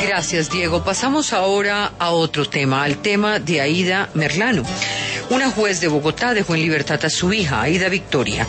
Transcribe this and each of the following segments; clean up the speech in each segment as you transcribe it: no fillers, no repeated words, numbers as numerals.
Gracias, Diego. Pasamos ahora a otro tema, al tema de Aida Merlano. Una juez de Bogotá dejó en libertad a su hija, Aida Victoria,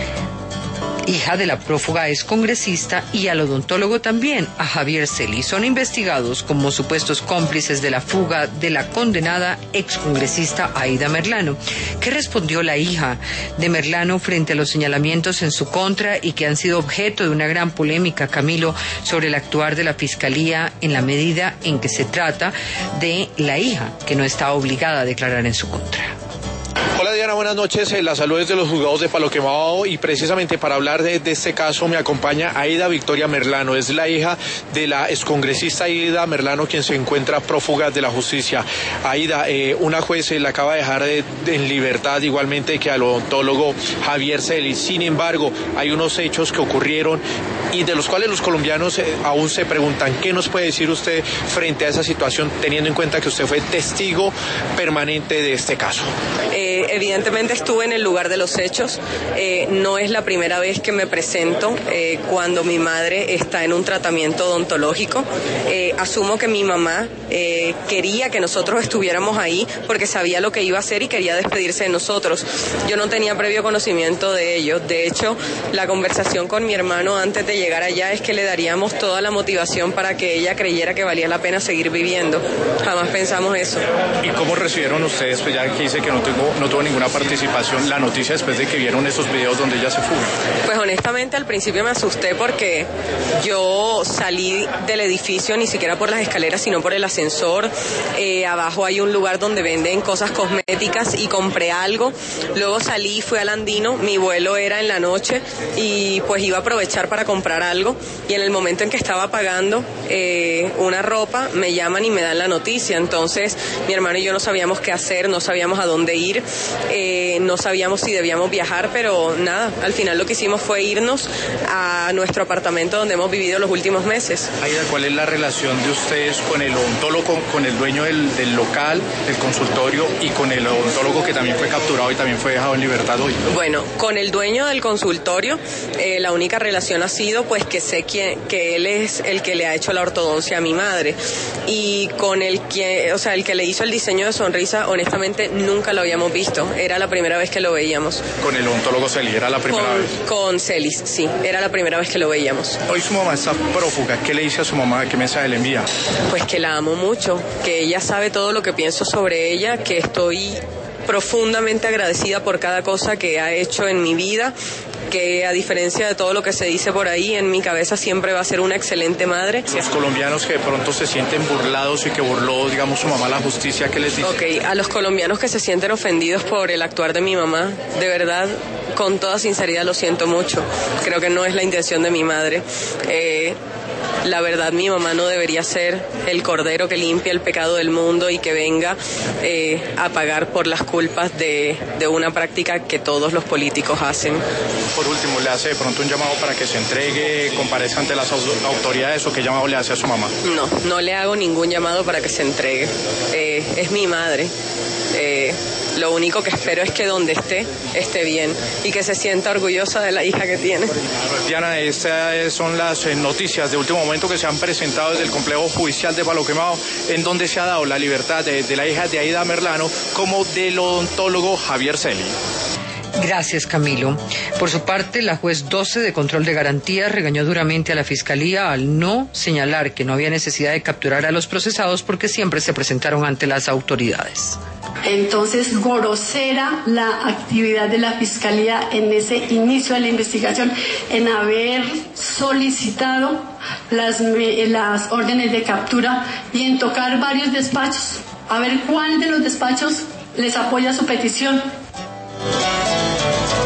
hija de la prófuga excongresista, y al odontólogo también, a Javier Celi. Son investigados como supuestos cómplices de la fuga de la condenada excongresista Aida Merlano. ¿Qué respondió la hija de Merlano frente a los señalamientos en su contra y que han sido objeto de una gran polémica, Camilo, sobre el actuar de la Fiscalía en la medida en que se trata de la hija, que no está obligada a declarar en su contra? Hola Diana, buenas noches. Las saludos de los juzgados de Palo Quemado, y precisamente para hablar de este caso me acompaña Aida Victoria Merlano. Es la hija de la excongresista Aida Merlano, quien se encuentra prófuga de la justicia. Aida, una juez la acaba de dejar en libertad, igualmente que al odontólogo Javier Celi. Sin embargo, hay unos hechos que ocurrieron y de los cuales los colombianos aún se preguntan. ¿Qué nos puede decir usted frente a esa situación, teniendo en cuenta que usted fue testigo permanente de este caso? Evidentemente estuve en el lugar de los hechos. No es la primera vez que me presento cuando mi madre está en un tratamiento odontológico. Asumo que mi mamá quería que nosotros estuviéramos ahí porque sabía lo que iba a hacer y quería despedirse de nosotros. Yo no tenía previo conocimiento de ello. De hecho, la conversación con mi hermano antes de llegar allá es que le daríamos toda la motivación para que ella creyera que valía la pena seguir viviendo. Jamás pensamos eso. ¿Y cómo recibieron ustedes, pues ya que dice que no tuvo ninguna participación, la noticia después de que vieron esos videos donde ella se fuga? Pues honestamente al principio me asusté porque yo salí del edificio ni siquiera por las escaleras sino por el ascensor. Abajo hay un lugar donde venden cosas cosméticas y compré algo. Luego salí y fui al Andino, mi vuelo era en la noche y pues iba a aprovechar para comprar algo, y en el momento en que estaba pagando una ropa me llaman y me dan la noticia. Entonces mi hermano y yo no sabíamos qué hacer, no sabíamos a dónde ir. No sabíamos si debíamos viajar, pero nada, al final lo que hicimos fue irnos a nuestro apartamento donde hemos vivido los últimos meses. Aida, ¿cuál es la relación de ustedes con el odontólogo, con el dueño del local, del consultorio, y con el odontólogo que también fue capturado y también fue dejado en libertad hoy? Bueno, con el dueño del consultorio, la única relación ha sido pues que sé que él es el que le ha hecho la ortodoncia a mi madre, y con el que le hizo el diseño de sonrisa, honestamente nunca lo habíamos visto. Era la primera vez que lo veíamos. ¿Con el odontólogo Celi era la primera vez? Con Celis, sí, era la primera vez que lo veíamos. Hoy su mamá está prófuga. ¿Qué le dice a su mamá? ¿Qué mensaje le envía? Pues que la amo mucho, que ella sabe todo lo que pienso sobre ella, que estoy profundamente agradecida por cada cosa que ha hecho en mi vida, que a diferencia de todo lo que se dice por ahí, en mi cabeza siempre va a ser una excelente madre. Los colombianos que de pronto se sienten burlados y que burló, digamos, su mamá la justicia, ¿qué les dice? Ok, a los colombianos que se sienten ofendidos por el actuar de mi mamá, de verdad, con toda sinceridad lo siento mucho. Creo que no es la intención de mi madre. La verdad, mi mamá no debería ser el cordero que limpia el pecado del mundo y que venga a pagar por las culpas de una práctica que todos los políticos hacen. Por último, ¿le hace de pronto un llamado para que se entregue, comparezca ante las autoridades, o qué llamado le hace a su mamá? No le hago ningún llamado para que se entregue. Es mi madre. Lo único que espero es que donde esté bien y que se sienta orgullosa de la hija que tiene. Diana, estas son las noticias de último momento que se han presentado desde el complejo judicial de Palo Quemado, en donde se ha dado la libertad de la hija de Aida Merlano como del odontólogo Javier Celi. Gracias, Camilo. Por su parte, la juez 12 de control de garantías regañó duramente a la Fiscalía al no señalar que no había necesidad de capturar a los procesados porque siempre se presentaron ante las autoridades. Entonces, grosera la actividad de la Fiscalía en ese inicio de la investigación, en haber solicitado las órdenes de captura y en tocar varios despachos, a ver cuál de los despachos les apoya su petición.